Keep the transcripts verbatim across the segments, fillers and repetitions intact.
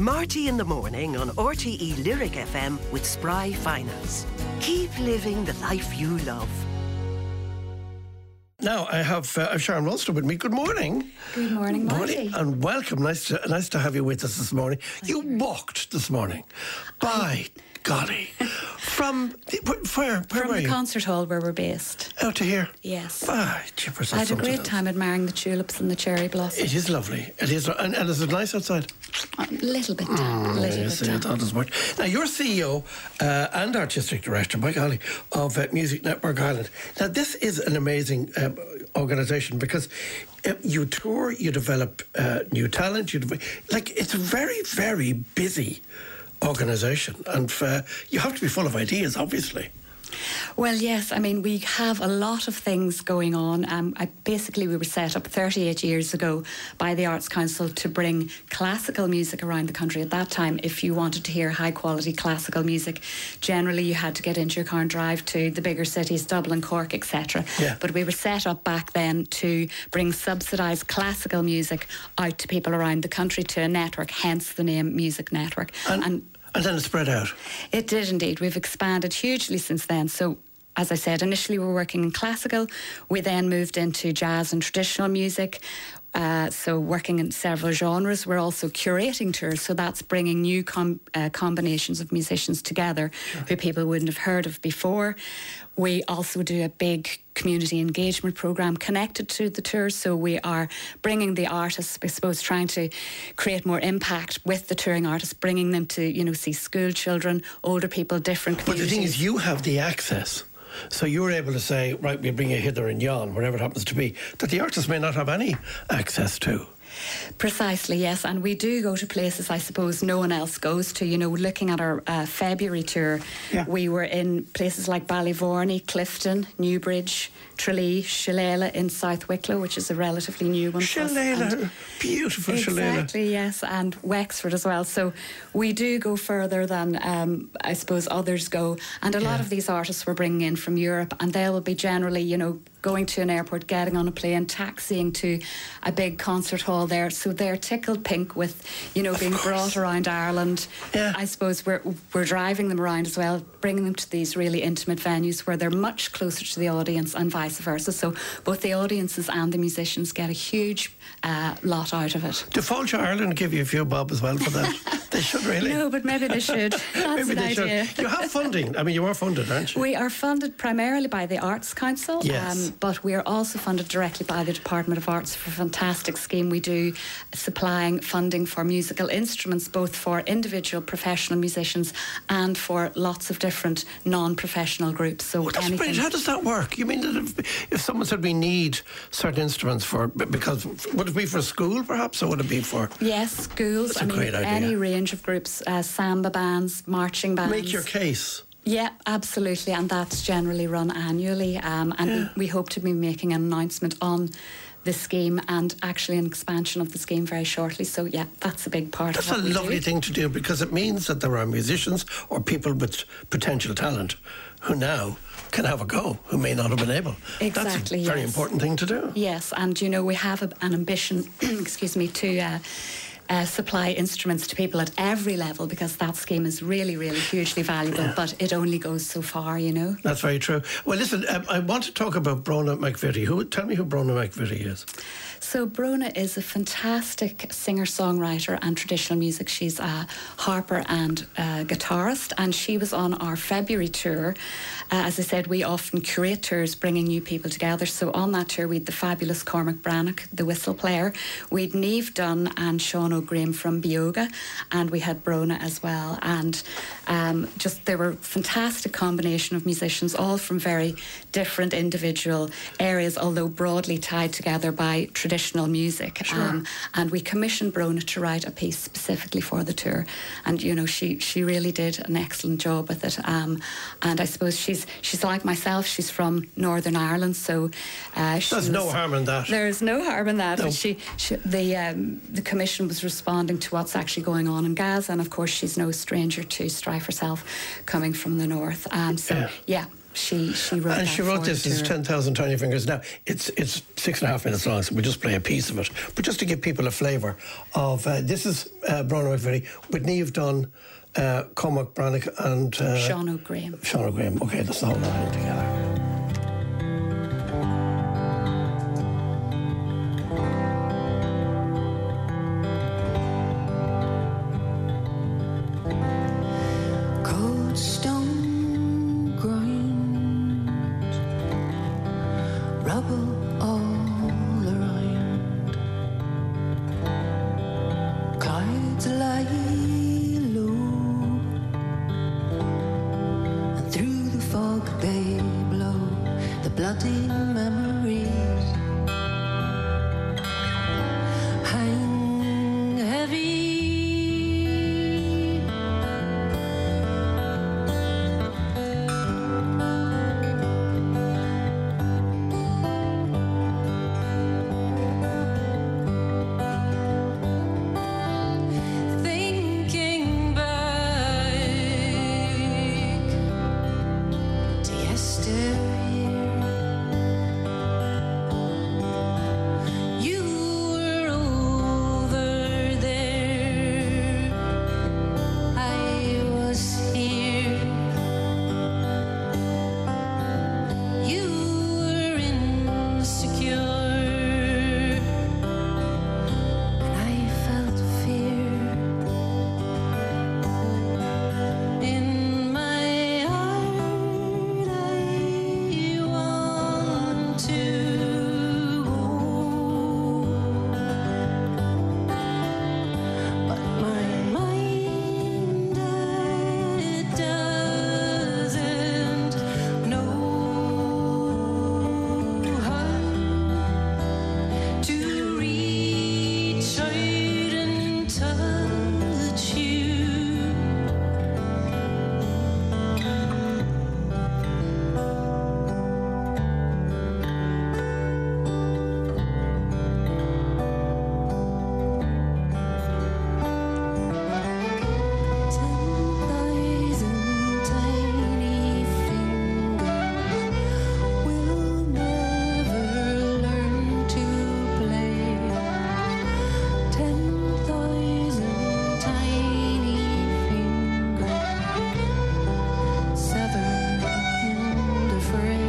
Marty in the morning on R T E Lyric F M with Spry Finance. Keep living the life you love. Now I have uh, Sharon Ralston with me. Good morning. Good morning, Marty. Morning and welcome. Nice to nice to have you with us this morning. Thank you, you walked this morning. By golly, from where? Where from were the you? concert hall where we're based. Out to here. Yes. Ah, jeepers, I had a great else. time admiring the tulips and the cherry blossoms. It is lovely. It is, and, and is it nice outside? A little bit damp. Mm, a little yes, bit I damp. thought as much. Now, you're C E O uh, and Artistic Director, by golly, of uh, Music Network Ireland. Now, this is an amazing um, organisation because uh, you tour, you develop uh, new talent, you dev- like, it's a very, very busy organisation, and uh, you have to be full of ideas, obviously. Well, yes. I mean, we have a lot of things going on. Um, I, basically, we were set up thirty-eight years ago by the Arts Council to bring classical music around the country. At that time, if you wanted to hear high-quality classical music, generally you had to get into your car and drive to the bigger cities, Dublin, Cork, et cetera. Yeah. But we were set up back then to bring subsidised classical music out to people around the country, to a network, hence the name Music Network. And, and and then it spread out. It did indeed. We've expanded hugely since then. So, as I said, initially we were working in classical. We then moved into jazz and traditional music. Uh, so working in several genres. We're also curating tours, so that's bringing new com- uh, combinations of musicians together sure. who people wouldn't have heard of before. We also do a big community engagement programme connected to the tours, so we are bringing the artists, I suppose, trying to create more impact with the touring artists, bringing them to, you know, see school children, older people, different communities. But the thing is, you have the access. So you're able to say, right, we bring you hither and yon, wherever it happens to be, that the artists may not have any access to. Precisely, yes. And we do go to places, I suppose, no one else goes to. You know, looking at our uh, February tour, yeah. we were in places like Ballyvorney, Clifton, Newbridge, Tralee, Shillelagh in South Wicklow, which is a relatively new one. Shillelagh, beautiful Shillelagh. Exactly, yes, and Wexford as well. So we do go further than, um, I suppose, others go. And a yeah. lot of these artists we're bringing in from Europe, and they will be generally, you know, going to an airport, getting on a plane, taxiing to a big concert hall there. So they're tickled pink with, you know, being brought around Ireland. Yeah. I suppose we're we're driving them around as well, bringing them to these really intimate venues where they're much closer to the audience and vice versa. So both the audiences and the musicians get a huge uh, lot out of it. Do Fáilte Ireland give you a few bob as well for that? They should really. No, but maybe they should. That's maybe an they idea. should. You have funding. I mean, you are funded, aren't you? We are funded primarily by the Arts Council. Yes. Um, but we are also funded directly by the Department of Arts for a fantastic scheme. We do supplying funding for musical instruments, both for individual professional musicians and for lots of different non-professional groups. So well, that's anything. brilliant. How does that work? You mean that if, if someone said we need certain instruments for, because would it be for a school perhaps, or would it be for? Yes, schools. That's I a mean, great idea. any range of groups, uh, samba bands, marching bands. Make your case. Yeah, absolutely, and that's generally run annually, um, and yeah. we, we hope to be making an announcement on the scheme and actually an expansion of the scheme very shortly. So yeah, that's a big part that's of what a we lovely do. thing to do, because it means that there are musicians or people with potential talent who now can have a go, who may not have been able. Exactly, That's a very yes. important thing to do. Yes, and you know, we have a, an ambition, excuse me, to uh, Uh, supply instruments to people at every level, because that scheme is really, really hugely valuable, yeah. but it only goes so far, you know. That's very true. Well, listen, um, I want to talk about Brona McVitie. Who, tell me who Brona McVitie is. So Brona is a fantastic singer-songwriter and traditional music. She's a harper and a guitarist, and she was on our February tour. Uh, as I said, we often curate tours, bringing new people together. So on that tour, we had the fabulous Cormac Brannock, the whistle player. We had Niamh Dunn and Sean O'Graham from Bioga, and we had Brona as well. And um, just they were a fantastic combination of musicians, all from very different individual areas, although broadly tied together by traditional music. Sure. Um, and we commissioned Brona to write a piece specifically for the tour. And, you know, she, she really did an excellent job with it. Um, and I suppose she's she's like myself. She's from Northern Ireland, so uh, she there's was, no harm in that. There's no harm in that. No. And she, she the um, the commission was responding to what's actually going on in Gaza, and of course she's no stranger to strife herself, coming from the north. Um, so yeah. yeah. she she wrote and that she wrote for this the as tour. ten thousand Tiny Fingers. Now, it's it's six and a half minutes long, so we'll just play a piece of it. But just to give people a flavour of, uh, this is uh, Bronagh McVitie with Niamh Dunn, uh, Cormac Brannock and... Uh, Sean O'Graham. Sean O'Graham. OK, that's the whole line together. Cold stone grind, rubble all around. Clouds lie low, and through the fog they blow the bloody memories. Hang heavy. Thinking back to yesteryear, you were over there, I was here. You were insecure, and I felt fear. In my heart, I want to go, but my mind, it doesn't know how to reach out and touch you. Ten thousand tiny fingers will never learn to play. Ten thousand tiny fingers severed in the fray.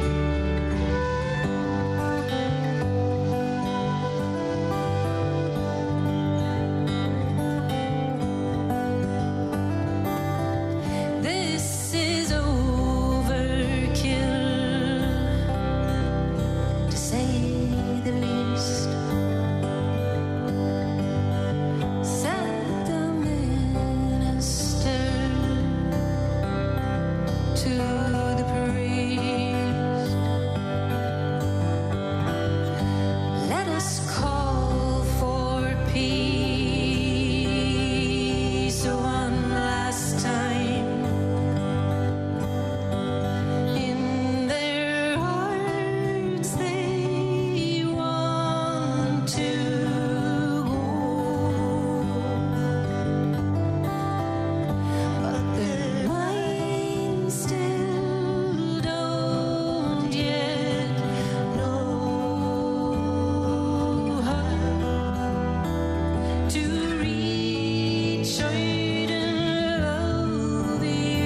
This is overkill, to say the least. Said the minister to the priest. Let us call for peace one last time. In their hearts they want to go, but their minds still don't yet know how to reach out and love you.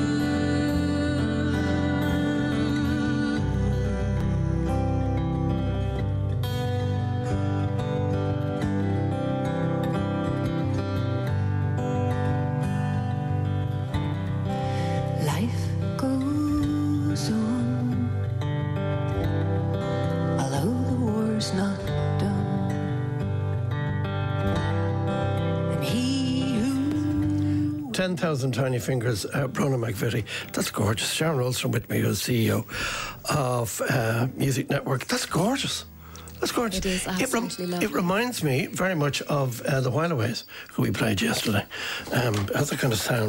Life goes on, although the war's not done. And he who ten thousand Tiny Fingers, uh, Bronagh McVitie. That's gorgeous. Sharon Olson with me, who's C E O of uh, Music Network. That's gorgeous. That's gorgeous. It is absolutely rem- lovely. It reminds me very much of uh, the Whileaways, who we played yesterday. Um, has a kind of sound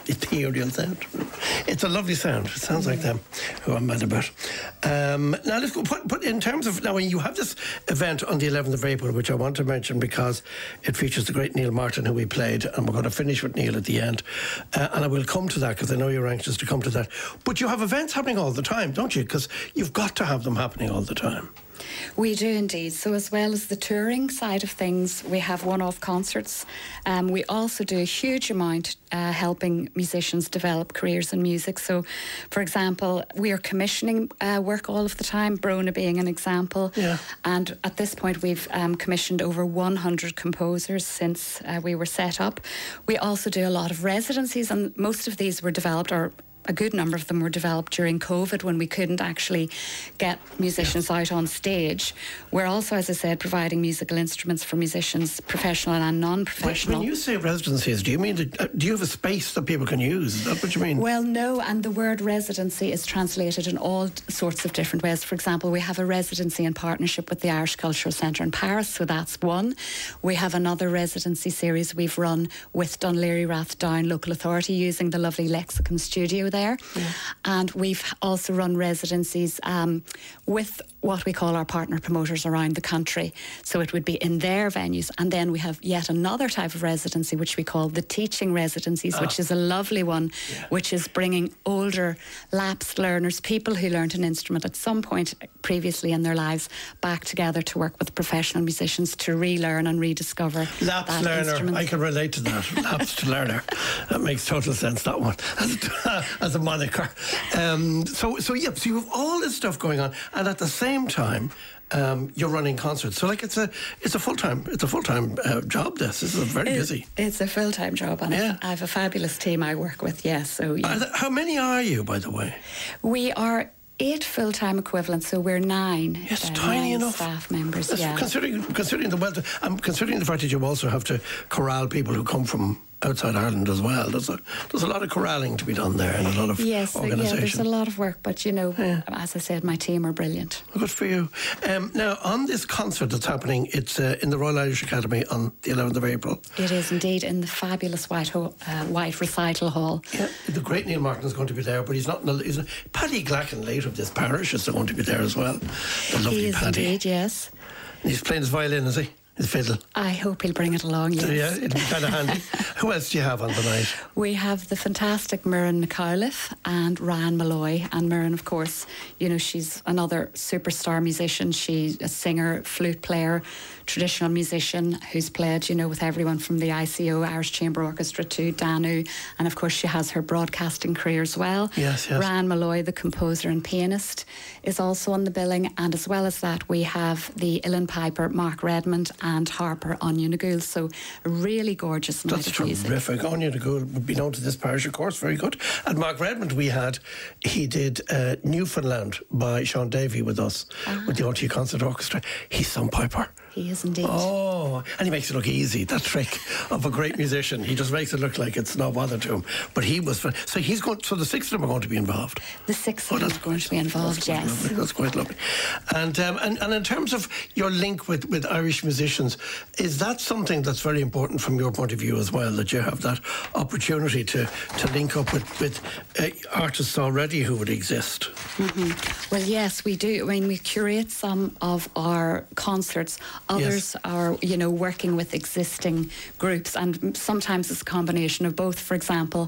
ethereal sound. It's a lovely sound. It sounds like them, who I'm mad about. Um, now let's go. Put, put in terms of now, you have this event on the eleventh of April, which I want to mention because it features the great Neil Martin, who we played, and we're going to finish with Neil at the end. Uh, and I will come to that because I know you're anxious to come to that. But you have events happening all the time, don't you? Because you've got to have them happening all the time. We do indeed. So as well as the touring side of things, we have one-off concerts. Um, we also do a huge amount uh, helping musicians develop careers in music. So, for example, we are commissioning uh, work all of the time, Brona being an example. Yeah. And at this point, we've um, commissioned over one hundred composers since uh, we were set up. We also do a lot of residencies, and most of these were developed, or a good number of them were developed during COVID when we couldn't actually get musicians out on stage. We're also, as I said, providing musical instruments for musicians, professional and non-professional. When you say residencies, do you mean that, uh, do you have a space that people can use? Is that what you mean? Well, no, and the word residency is translated in all sorts of different ways. For example, we have a residency in partnership with the Irish Cultural Centre in Paris, so that's one. We have another residency series we've run with Dunleary Rathdown Local Authority using the lovely Lexicon studio there. Yeah. And we've also run residencies um, with what we call our partner promoters around the country. So it would be in their venues. And then we have yet another type of residency, which we call the teaching residencies, ah. which is a lovely one, yeah. which is bringing older lapsed learners, people who learned an instrument at some point previously in their lives, back together to work with professional musicians to relearn and rediscover lapsed that learner. instrument. I can relate to that. Lapsed learner. That makes total sense, that one, as a, as a moniker. Um, so, so, yeah, so you have all this stuff going on, and at the same time, um, you're running concerts. So, like, it's a it's a full time it's a full time uh, job. This this is very it, busy. It's a full time job, and yeah. I have a fabulous team I work with. Yes, so yeah. Th- how many are you, by the way? We are eight full time equivalents, so we're nine. Yes, uh, tiny nine enough. Staff members. Yes, yeah. Considering considering the wealth, I'm considering the fact that you also have to corral people who come from outside Ireland as well. There's a there's a lot of corralling to be done there, and a lot of yes, organisation. yeah, there's a lot of work, but you know, yeah. as I said, my team are brilliant. Good for you. Um, now, on this concert that's happening, it's uh, in the Royal Irish Academy on the eleventh of April. It is indeed in the fabulous White Ho- uh, White Recital Hall. Yeah, the great Neil Martin is going to be there, but he's not. In the, he's not Paddy Glacken, late of this parish, is going to be there as well. The lovely he is Paddy. Indeed, yes. And he's playing his violin, is he? His fiddle. I hope he'll bring it along, yes. Yeah, it'll be kind of handy. Who else do you have on the night? We have the fantastic Muireann Cowliffe and Ryan Malloy. And Muireann, of course, you know, she's another superstar musician. She's a singer, flute player, traditional musician who's played, you know, with everyone from the I C O, Irish Chamber Orchestra, to Danu. And, of course, she has her broadcasting career as well. Yes, yes. Ryan Malloy, the composer and pianist, is also on the billing. And as well as that, we have the uilleann piper, Mark Redmond, and harper Anya Nagul. So a really gorgeous night That's of music. terrific. Anya Nagul would be known to this parish, of course. Very good. And Mark Redmond, we had, he did uh, Newfoundland by Sean Davey with us, ah. with the O T Concert Orchestra. He's some piper. He is indeed. Oh, and he makes it look easy, that trick of a great musician. He just makes it look like it's no bother to him. But he was, so he's going, so the six of them are going to be involved. The six oh, of them are going to be involved, that's yes. Lovely. That's quite lovely. And, um, and and in terms of your link with, with Irish musicians, is that something that's very important from your point of view as well, that you have that opportunity to, to link up with, with uh, artists already who would exist? Mm-hmm. Well, yes, we do. I mean, we curate some of our concerts. Others yes. are, you know, working with existing groups, and sometimes it's a combination of both. For example,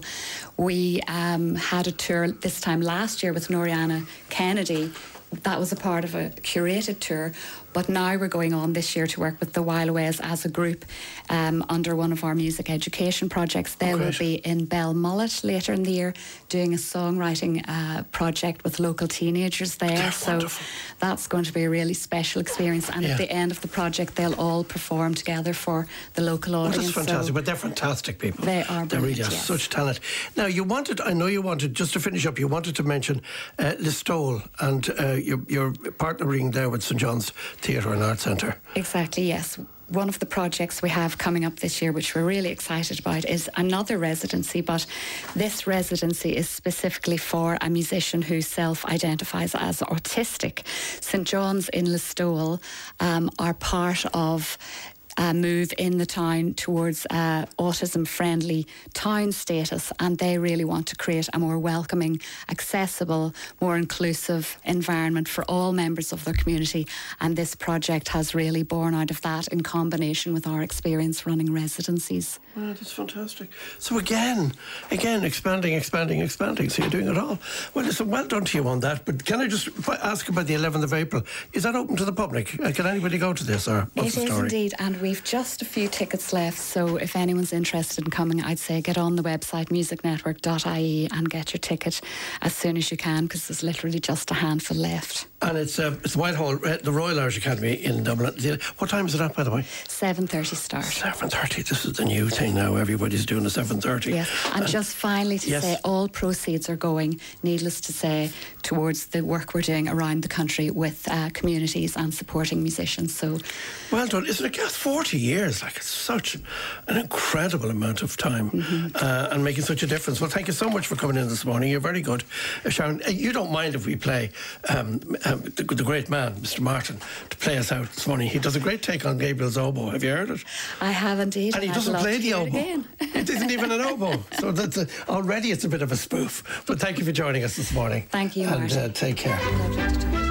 we um, had a tour this time last year with Noriana Kennedy. That was a part of a curated tour. But now we're going on this year to work with the Whileaways as a group um, under one of our music education projects. They okay. will be in Belmullet later in the year doing a songwriting uh, project with local teenagers there. They're so wonderful. That's going to be a really special experience. And yeah. at the end of the project, they'll all perform together for the local audience. Well, that's fantastic. So but they're fantastic people. They are brilliant, They really are yes. such talent. Now, you wanted, I know you wanted, just to finish up, you wanted to mention uh, Listowel and uh, you're, you're partnering there with St John's Theatre and Arts Centre. Exactly, yes. One of the projects we have coming up this year, which we're really excited about, is another residency, but this residency is specifically for a musician who self-identifies as autistic. St John's in Listowel um, are part of uh, move in the town towards uh, autism-friendly town status, and they really want to create a more welcoming, accessible, more inclusive environment for all members of their community. And this project has really borne out of that in combination with our experience running residencies. Well, that's fantastic. So again, again, expanding, expanding, expanding. So you're doing it all. Well, listen, well done to you on that. But can I just ask about the eleventh of April? Is that open to the public? Uh, Can anybody go to this, or what's It the is story? indeed, and we've just a few tickets left. So if anyone's interested in coming, I'd say get on the website music network dot I E and get your ticket as soon as you can, because there's literally just a handful left. And it's uh, it's Whitehall, uh, the Royal Irish Academy in Dublin. What time is it at, by the way? seven thirty start. seven thirty. This is the new thing now. Everybody's doing a seven thirty. Yes, and, and just finally to yes. say, all proceeds are going, needless to say, towards the work we're doing around the country with uh, communities and supporting musicians. So, well done. Isn't it? Yes, forty years. Like, it's such an incredible amount of time, mm-hmm. uh, and making such a difference. Well, thank you so much for coming in this morning. You're very good, uh, Sharon. Uh, you don't mind if we play um, um, the, the great man, Mister Martin, to play us out this morning. He does a great take on Gabriel's oboe. Have you heard it? I have indeed. And he I'd doesn't love play to the hear it oboe. again. It isn't even an oboe. So that's a, already it's a bit of a spoof. But thank you for joining us this morning. Thank you, and Martin. uh, take care. Lovely to talk.